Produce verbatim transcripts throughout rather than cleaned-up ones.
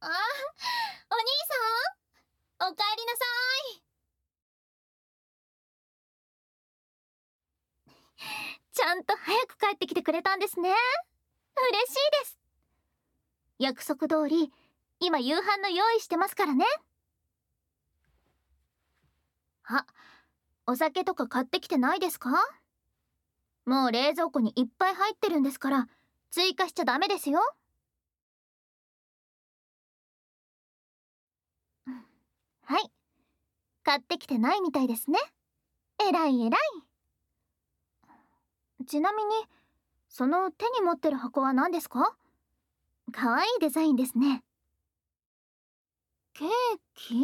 あ、お兄さん、おかえりなさい。ちゃんと早く帰ってきてくれたんですね。嬉しいです。約束通り、今夕飯の用意してますからね。あ、お酒とか買ってきてないですか？もう冷蔵庫にいっぱい入ってるんですから、追加しちゃダメですよ。はい、買ってきてないみたいですね。えらいえらい。ちなみに、その手に持ってる箱は何ですか？かわいいデザインですね。ケーキ？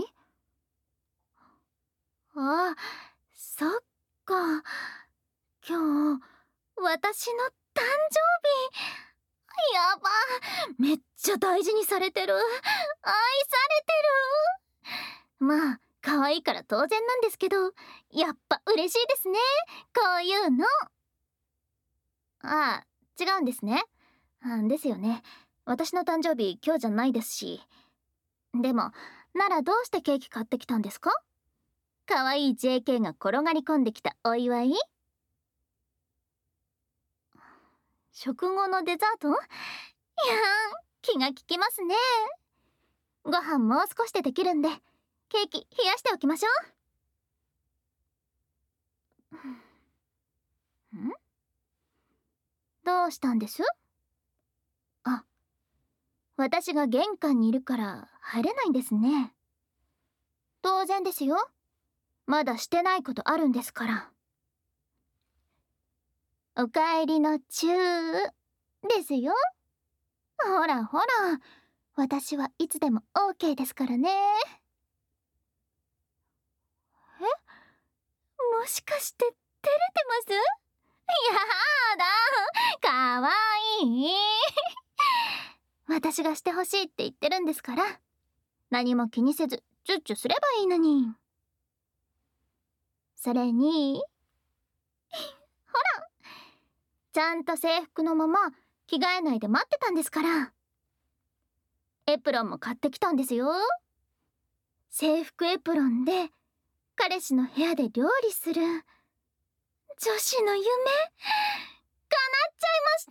あ、そっか。今日、私の誕生日。やば。めっちゃ大事にされてる。愛されてる。まあ、可愛いから当然なんですけど、やっぱ嬉しいですね。こういうの。ああ、違うんですね。あですよね。私の誕生日今日じゃないですし。でも、ならどうしてケーキ買ってきたんですか？可愛い ジェーケー が転がり込んできたお祝い？食後のデザート？いやー、気が利きますね。ご飯もう少しでできるんで、ケーキ冷やしておきましょう。ん？どうしたんです？あ、私が玄関にいるから入れないんですね。当然ですよ。まだしてないことあるんですから。おかえりのチューですよ。ほらほら、私はいつでも オーケー ですからね。え、もしかして照れてます？やだ、かわいい。私がしてほしいって言ってるんですから、何も気にせずチュッチュすればいいのに。それに、ほら、ちゃんと制服のまま着替えないで待ってたんですから。エプロンも買ってきたんですよ。制服エプロンで彼氏の部屋で料理する女子の夢、叶っちゃいました。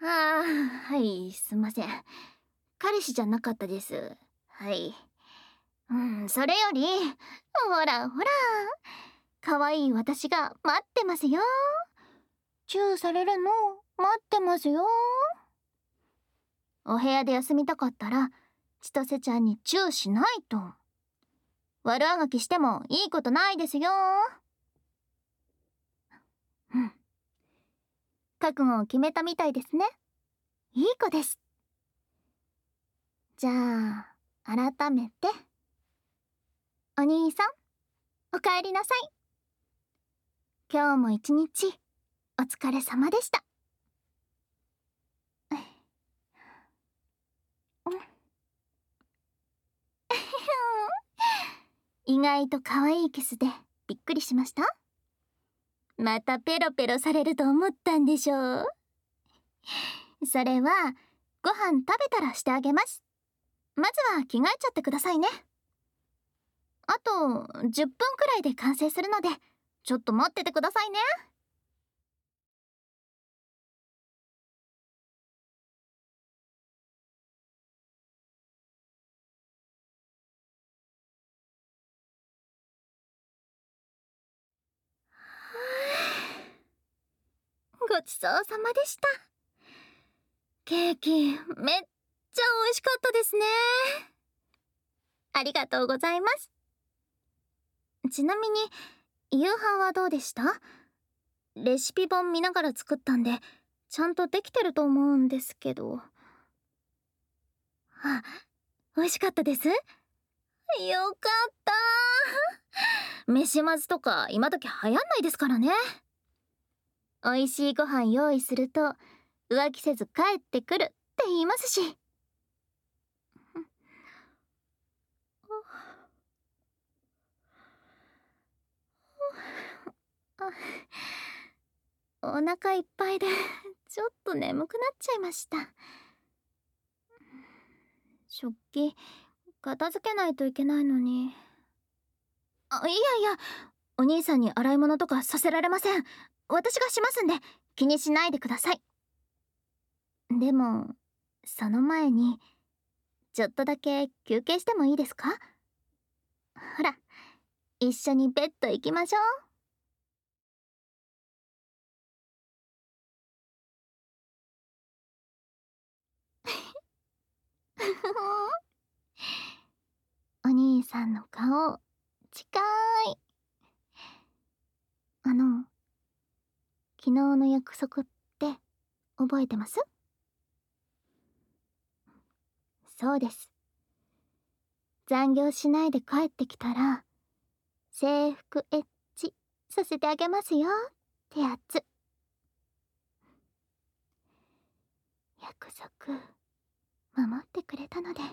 ああ、はい、すいません。彼氏じゃなかったです。はい。うん、それより、ほらほら、可愛い私が待ってますよ。チューされるの待ってますよ。お部屋で休みたかったら、千歳ちゃんにチューしないと。悪あがきしてもいいことないですよ。うん。覚悟を決めたみたいですね。いい子です。じゃあ、改めて。お兄さん、おかえりなさい。今日も一日、お疲れ様でした。意外と可愛いキスでびっくりしました？またペロペロされると思ったんでしょう。それは、ご飯食べたらしてあげます。まずは着替えちゃってくださいね。あとじゅっぷんくらいで完成するので、ちょっと待っててくださいね。ごちそうさまでした。ケーキめっちゃ美味しかったですね。ありがとうございます。ちなみに夕飯はどうでした？レシピ本見ながら作ったんで、ちゃんとできてると思うんですけど。あ、美味しかったです。よかった。飯まずとか今時流行んないですからね。美味しいご飯用意すると浮気せず帰ってくるって言いますし。お腹いっぱいでちょっと眠くなっちゃいました。 食器片付けないといけないのに。あ、いやいや、お兄さんに洗い物とかさせられません。私がしますんで気にしないでください。でもその前にちょっとだけ休憩してもいいですか？ほら、一緒にベッド行きましょう。お兄さんの顔近い。あの昨日の約束って覚えてます？そうです。残業しないで帰ってきたら制服エッチさせてあげますよってやつ。約束守ってくれたので、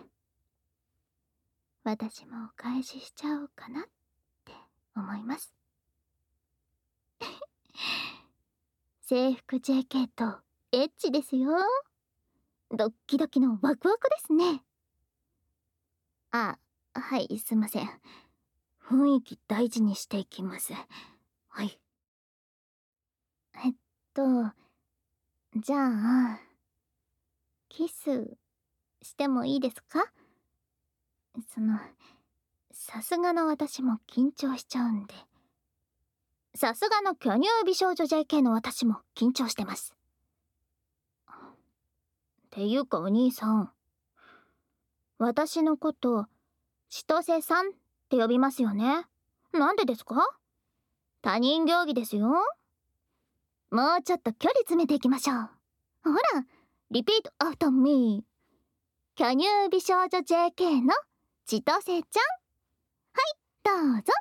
私もお返ししちゃおうかなって思います。制服 ジェーケー とエッチですよ。ドッキドキのワクワクですね。あ、はい、すいません。雰囲気大事にしていきます。はい。えっとじゃあキスしてもいいですか？そのさすがの私も緊張しちゃうんで。さすがの巨乳美少女 ジェーケー の私も緊張してます。っていうかお兄さん、私のこと千歳さんって呼びますよね。なんでですか？他人行儀ですよ。もうちょっと距離詰めていきましょう。ほら、リピートアフターミー。巨乳美少女 ジェーケー の千歳ちゃん、はい、どうぞ。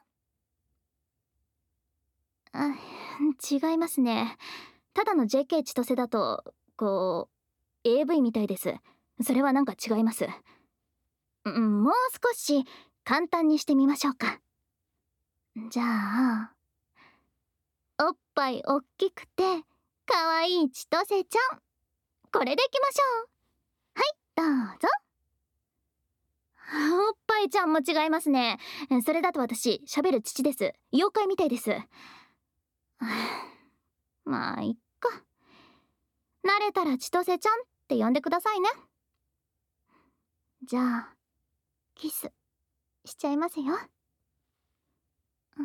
あ、違いますね。ただの ジェーケー 千歳だとこう エーブイ みたいです。それはなんか違います。うん、もう少し簡単にしてみましょうか。じゃあおっぱいおっきくてかわいい千歳ちゃん、これでいきましょう。はい、どうぞ。おっぱいちゃんも違いますね。それだと私喋る父です。妖怪みたいです。まあいっか。慣れたら千歳ちゃんって呼んでくださいね。じゃあキスしちゃいますよ。うん、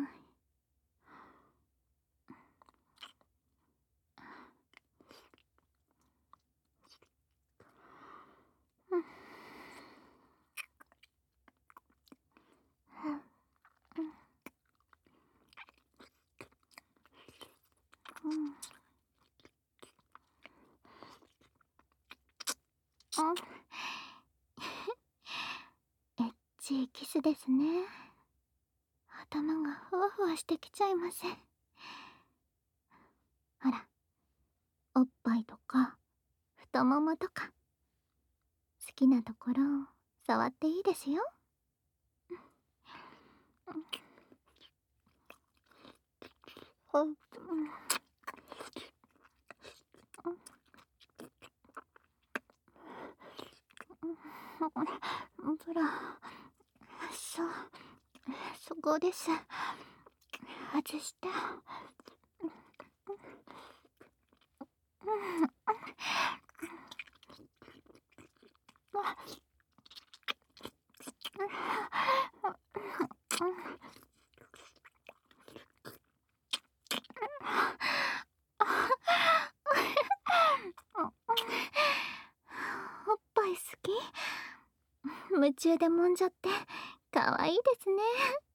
エッチいキスですね。頭がふわふわしてきちゃいません。ほら、おっぱいとか太ももとか好きなところを触っていいですよ。ブラ、そう、そこです。外して。おっぱい好き？夢中で揉んじゃって可愛いですね。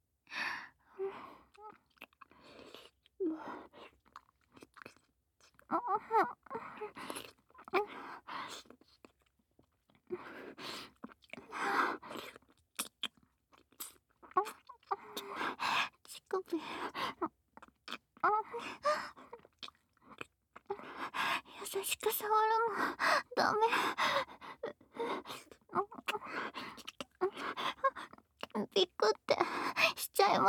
乳首優しく触るのダメ。ビクってしちゃいます。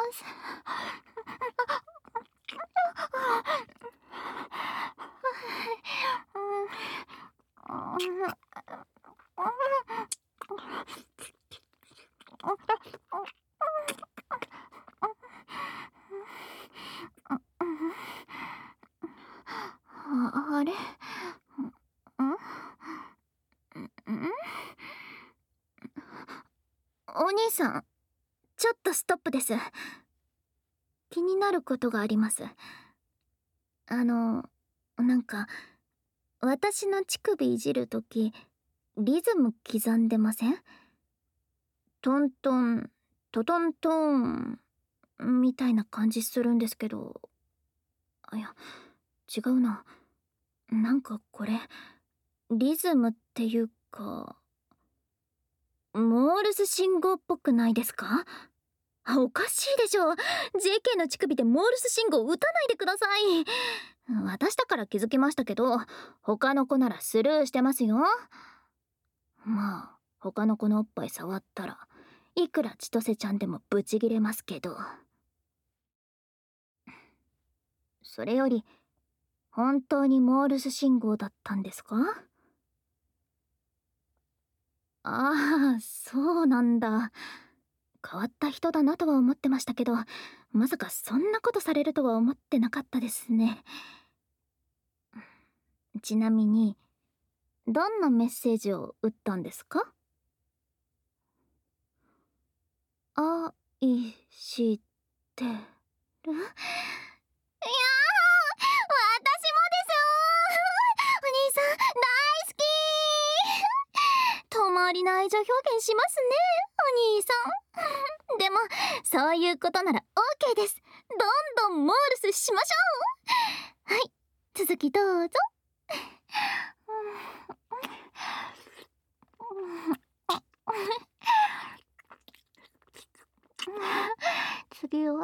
お兄さん、ちょっとストップです。気になることがあります。あの、なんか、私の乳首いじるとき、リズム刻んでません？トントン、トトントン、みたいな感じするんですけど。あ、いや、違うな。なんかこれ、リズムっていうか、モールス信号っぽくないですか？おかしいでしょ。 ジェーケー の乳首でモールス信号打たないでください。私だから気づきましたけど、他の子ならスルーしてますよ。まあ他の子のおっぱい触ったらいくら千歳ちゃんでもブチギレますけど。それより本当にモールス信号だったんですか？ああ、そうなんだ。変わった人だなとは思ってましたけど、まさかそんなことされるとは思ってなかったですね。ちなみにどんなメッセージを打ったんですか？愛してる？いやー、私もですお兄さん大好き止まりない愛情表現しますね、お兄さん。でもそういうことなら オーケー です。どんどんモールスしましょう。はい、続きどうぞ。次は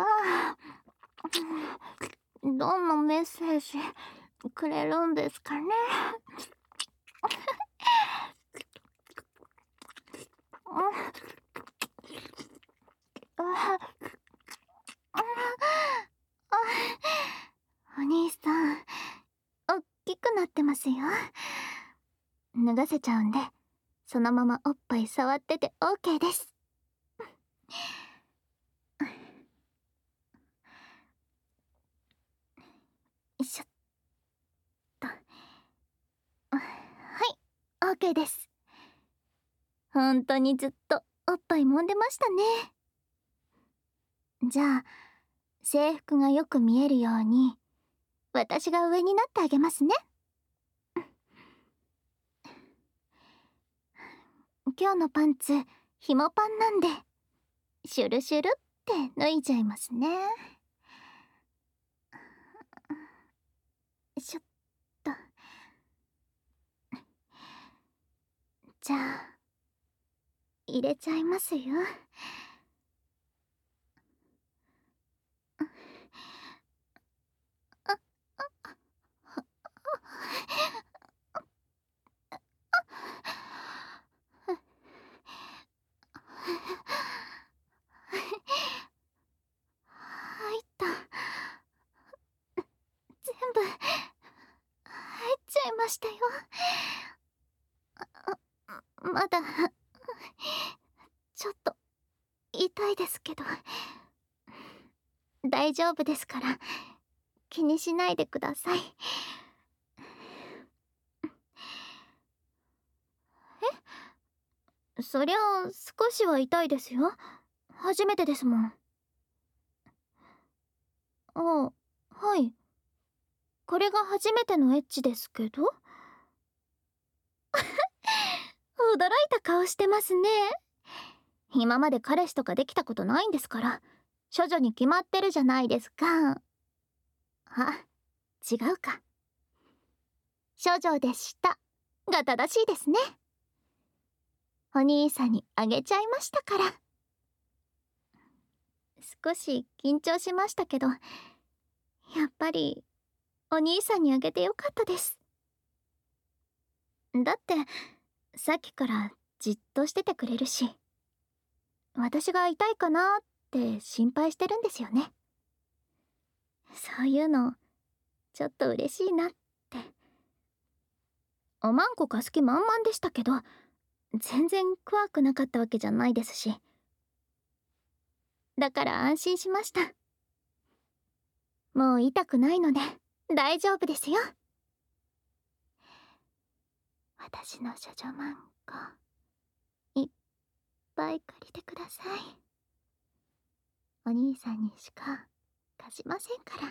どんなメッセージくれるんですかね。お兄さん、おっきくなってますよ。脱がせちゃうんで、そのままおっぱい触ってて オーケー です。よいしょっと。はい、オーケー です。本当にずっとおっぱい揉んでましたね。じゃあ制服がよく見えるように私が上になってあげますね。今日のパンツ紐パンなんでシュルシュルって脱いじゃいますね。よいしょっと。じゃあ入れちゃいますよ。入った。全部入っちゃいましたよ。まだちょっと痛いですけど大丈夫ですから気にしないでください。え、そりゃ少しは痛いですよ。初めてですもん。あ、はい。これが初めてのエッチですけど。驚いた顔してますね。今まで彼氏とかできたことないんですから、処女に決まってるじゃないですか。あ、違うか。処女でしたが正しいですね。お兄さんにあげちゃいましたから。少し緊張しましたけど、やっぱりお兄さんにあげてよかったです。だってさっきからじっとしててくれるし、私が痛いかなって心配してるんですよね。そういうのちょっと嬉しいなって。おまんこ貸す気満々でしたけど、全然怖くなかったわけじゃないですし、だから安心しました。もう痛くないので大丈夫ですよ。私の処女マンコいっぱい借りてください。お兄さんにしか貸しませんから。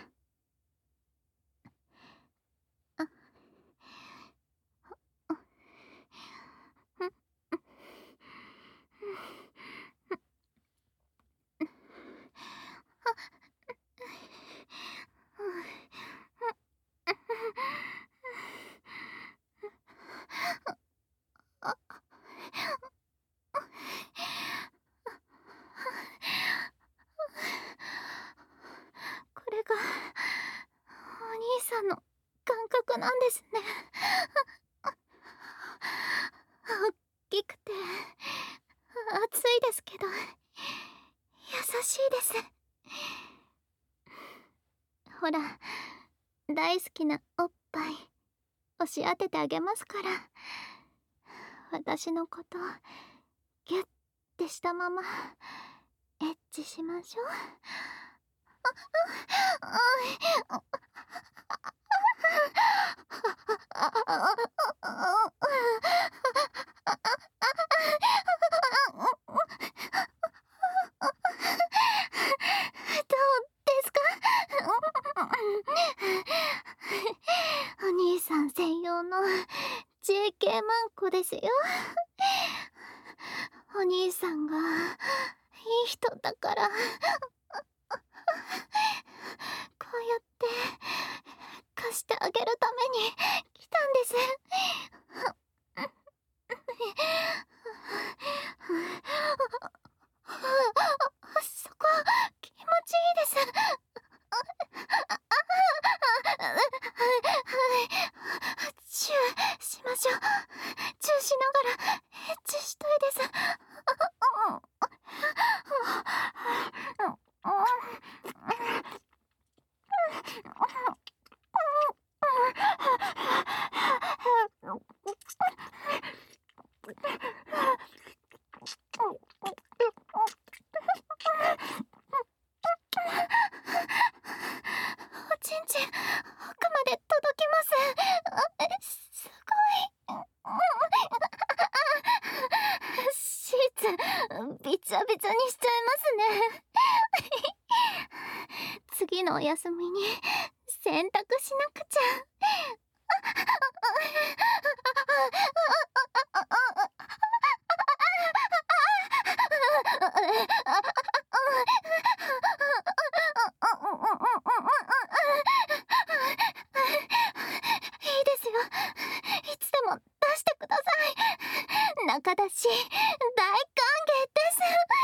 あ、これがお兄さんの感覚なんですね。大きくて熱いですけど優しいです。ほら、大好きなおっぱい押し当ててあげますから、私のことギュッてしたままエッチしましょう。どうですか？お兄さん専用の ジェーケー マンコですよ。お兄さんがいい人だからこうやって貸してあげるために来たんです。そこ気持ちいいです。チューしましょう。チューしながらエッチしたいです。おちんちん奥まで届きます。あ、すごい。シーツびちゃびちゃにしちゃいますね。次のお休みに洗濯しなくちゃ。いいですよ。いつでも出してください。中出し大歓迎です。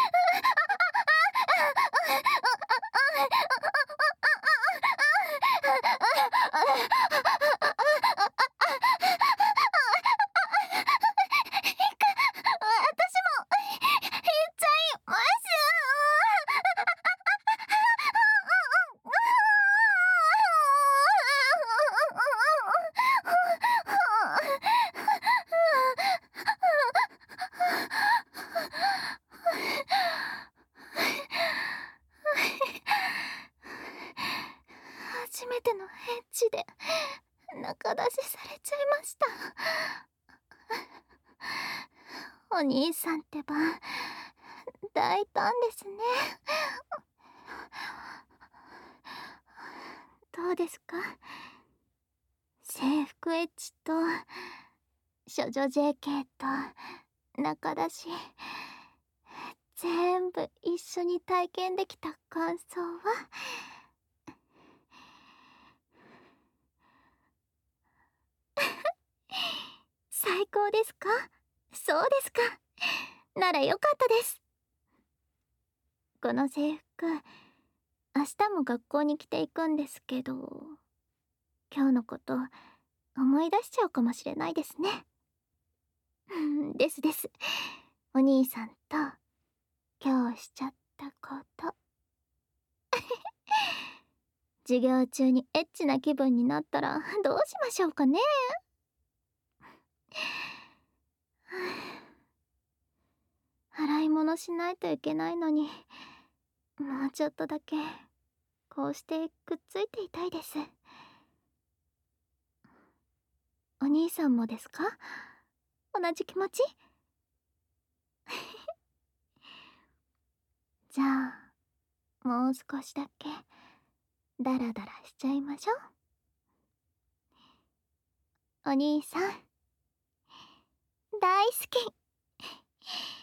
私も言っちゃいます。初めてのエッチで中出しされちゃいました。お兄さんってば大胆ですね。どうですか？制服エッチと処女 ジェーケー と中出し全部一緒に体験できた感想は？最高ですか？そうですか。ならよかったです。この制服明日も学校に着ていくんですけど、今日のこと思い出しちゃうかもしれないですね。ですです。お兄さんと今日しちゃったこと。授業中にエッチな気分になったらどうしましょうかね。洗い物しないといけないのに、もうちょっとだけこうしてくっついていたいです。お兄さんもですか？同じ気持ち？ もう少しだけダラダラしちゃいましょう。お兄さん大好き。